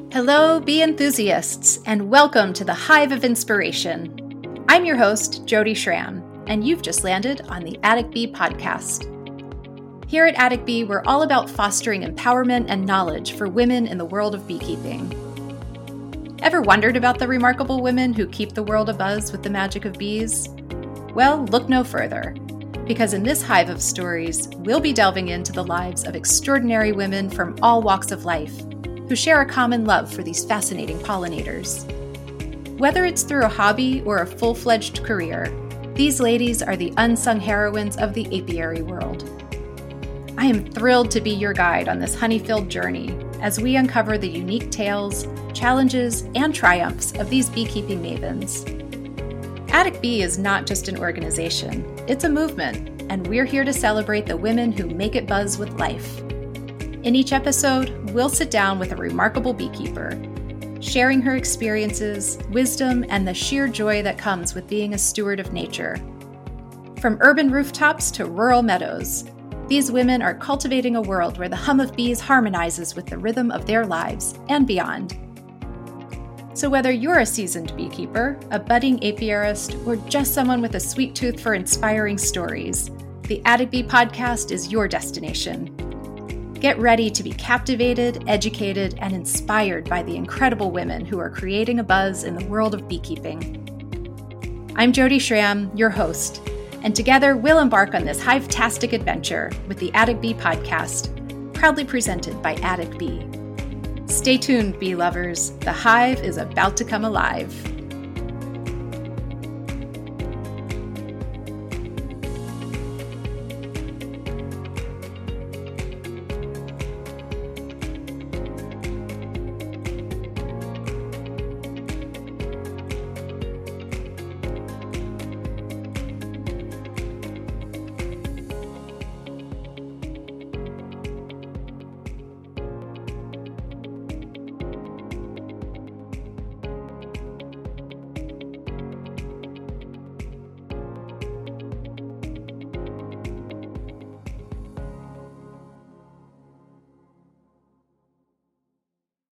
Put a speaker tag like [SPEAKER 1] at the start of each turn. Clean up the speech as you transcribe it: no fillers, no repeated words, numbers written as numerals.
[SPEAKER 1] Hello, bee enthusiasts, and welcome to the Hive of Inspiration. I'm your host, Jody Schramm, and you've just landed on the Attic Bee podcast. Here at Attic Bee, we're all about fostering empowerment and knowledge for women in the world of beekeeping. Ever wondered about the remarkable women who keep the world abuzz with the magic of bees? Well, look no further, because in this hive of stories, we'll be delving into the lives of extraordinary women from all walks of life who share a common love for these fascinating pollinators. Whether it's through a hobby or a full-fledged career, these ladies are the unsung heroines of the apiary world. I am thrilled to be your guide on this honey-filled journey as we uncover the unique tales, challenges, and triumphs of these beekeeping mavens. Attic Bee is not just an organization, it's a movement, and we're here to celebrate the women who make it buzz with life. In each episode, we'll sit down with a remarkable beekeeper, sharing her experiences, wisdom, and the sheer joy that comes with being a steward of nature. From urban rooftops to rural meadows, these women are cultivating a world where the hum of bees harmonizes with the rhythm of their lives and beyond. So whether you're a seasoned beekeeper, a budding apiarist, or just someone with a sweet tooth for inspiring stories, the Attic Bee podcast is your destination. Get ready to be captivated, educated, and inspired by the incredible women who are creating a buzz in the world of beekeeping. I'm Jody Schramm, your host, and together we'll embark on this hive-tastic adventure with the Attic Bee podcast, proudly presented by Attic Bee. Stay tuned, bee lovers. The hive is about to come alive.